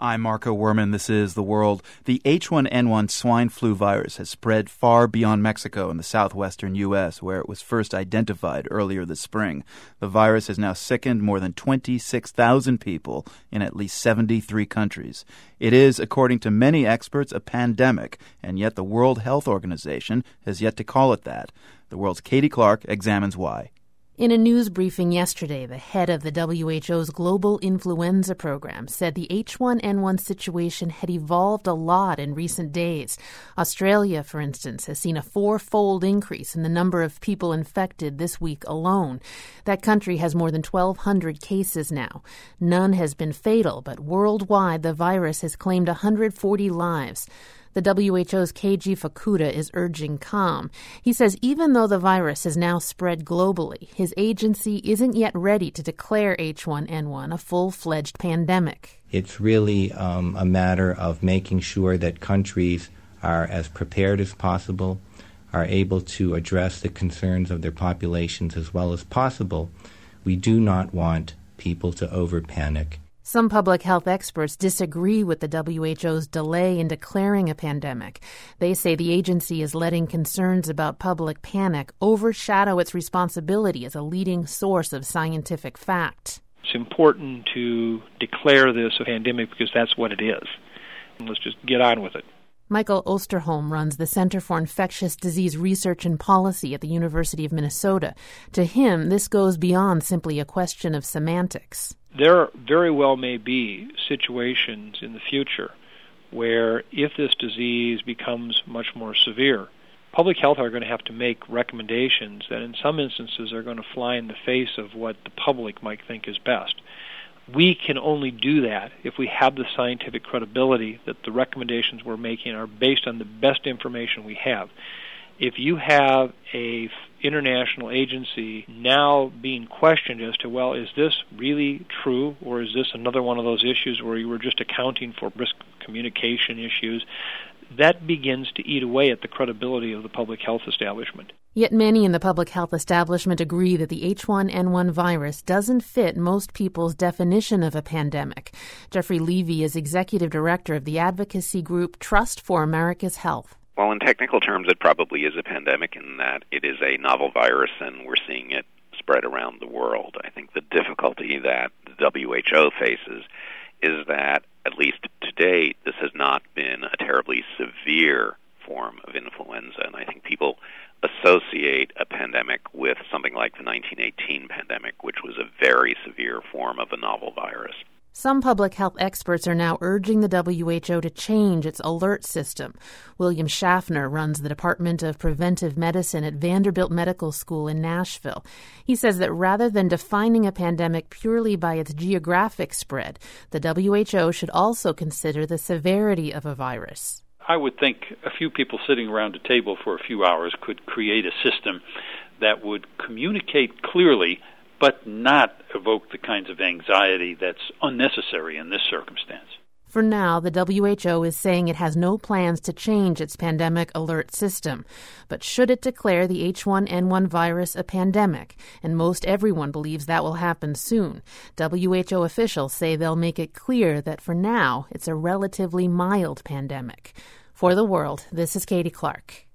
I'm Marco Werman. This is The World. The H1N1 swine flu virus has spread far beyond Mexico in the southwestern U.S., where it was first identified earlier this spring. The virus has now sickened more than 26,000 people in at least 73 countries. It is, according to many experts, a pandemic, and yet the World Health Organization has yet to call it that. The World's Katie Clark examines why. In a news briefing yesterday, the head of the WHO's Global Influenza Program said the H1N1 situation had evolved a lot in recent days. Australia, for instance, has seen a 4-fold increase in the number of people infected this week alone. That country has more than 1,200 cases now. None has been fatal, but worldwide the virus has claimed 140 lives. The WHO's Keiji Fukuda is urging calm. He says even though the virus has now spread globally, his agency isn't yet ready to declare H1N1 a full-fledged pandemic. It's really a matter of making sure that countries are as prepared as possible, are able to address the concerns of their populations as well as possible. We do not want people to over-panic. Some public health experts disagree with the WHO's delay in declaring a pandemic. They say the agency is letting concerns about public panic overshadow its responsibility as a leading source of scientific fact. It's important to declare this a pandemic because that's what it is. And let's just get on with it. Michael Osterholm runs the Center for Infectious Disease Research and Policy at the University of Minnesota. To him, this goes beyond simply a question of semantics. There very well may be situations in the future where if this disease becomes much more severe, public health are going to have to make recommendations that in some instances are going to fly in the face of what the public might think is best. We can only do that if we have the scientific credibility that the recommendations we're making are based on the best information we have. If you have a international agency now being questioned as to, well, is this really true, or is this another one of those issues where you were just accounting for risk communication issues, that begins to eat away at the credibility of the public health establishment. Yet many in the public health establishment agree that the H1N1 virus doesn't fit most people's definition of a pandemic. Jeffrey Levy is executive director of the advocacy group Trust for America's Health. Well, in technical terms, it probably is a pandemic in that it is a novel virus and we're seeing it spread around the world. I think the difficulty that the WHO faces is that, at least to date, this has not been a terribly severe form of influenza. And I think people associate a pandemic with something like the 1918 pandemic, which was a very severe form of a novel virus. Some public health experts are now urging the WHO to change its alert system. William Schaffner runs the Department of Preventive Medicine at Vanderbilt Medical School in Nashville. He says that rather than defining a pandemic purely by its geographic spread, the WHO should also consider the severity of a virus. I would think a few people sitting around a table for a few hours could create a system that would communicate clearly but not evoke the kinds of anxiety that's unnecessary in this circumstance. For now, the WHO is saying it has no plans to change its pandemic alert system. But should it declare the H1N1 virus a pandemic, and most everyone believes that will happen soon, WHO officials say they'll make it clear that for now it's a relatively mild pandemic. For The World, this is Katie Clark.